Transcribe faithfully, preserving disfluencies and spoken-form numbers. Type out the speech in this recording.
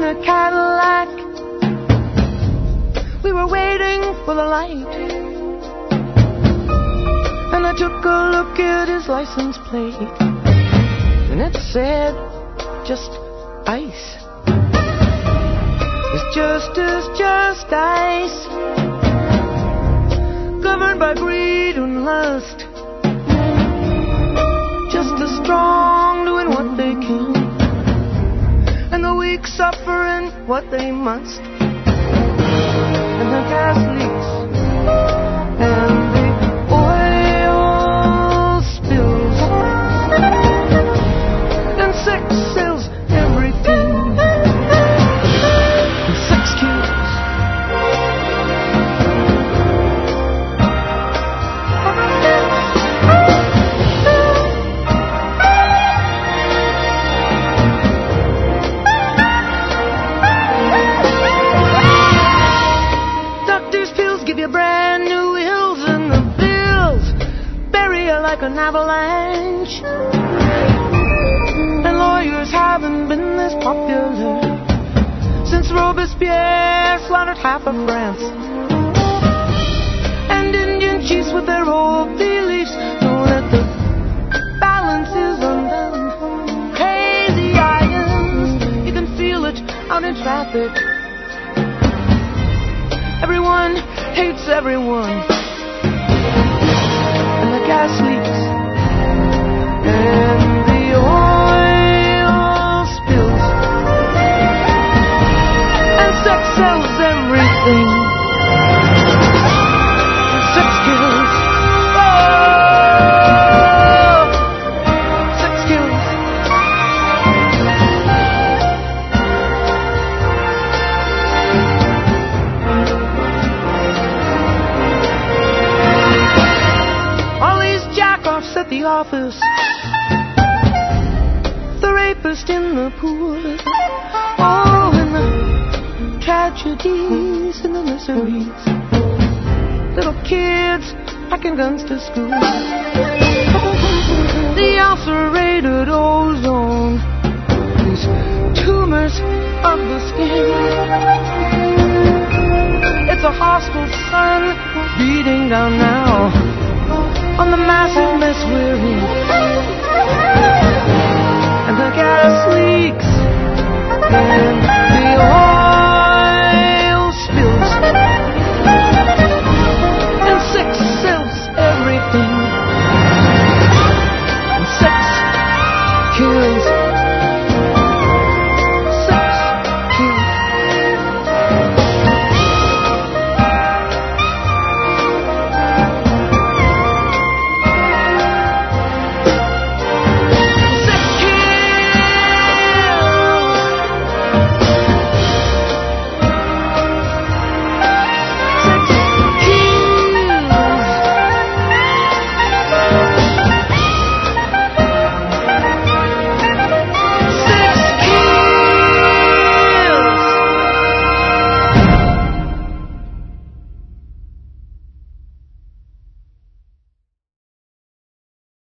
a Cadillac. We were waiting for the light, and I took a look at his license plate, and it said, just ice. It's just as just ice, governed by greed and lust, just as strong doing what they can, and the weak suffering what they must. And the gas leaks, and the oil spills, and sex sells everything, and sex kills. Brand new hills, and the bills bury you like an avalanche. And lawyers haven't been this popular since Robespierre slaughtered half of France. And Indian chiefs with their old beliefs know that the balance is undone. Crazy islands, you can feel it out in traffic. Everyone hates everyone, and the gas leaks, and the oil spills, and sex sells everything, and sex kills. Oh, sex kills. At the office, the rapist in the pool, oh, and the tragedies and the miseries, little kids packing guns to school, the ulcerated ozone, these tumors of the skin. It's a hostile sun beating down now on the massive mess we're in.